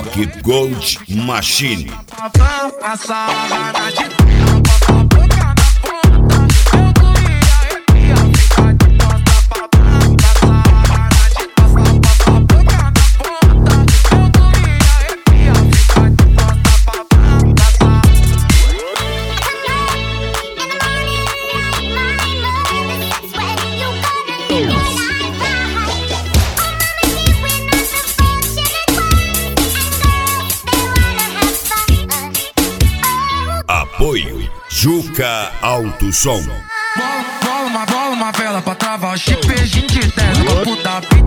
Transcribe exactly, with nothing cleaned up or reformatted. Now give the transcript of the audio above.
Rock Gold Machine. Apoio Juca Alto Som. Bola, bola, uma bola, uma vela pra travar o chip, a gente desce, vou puta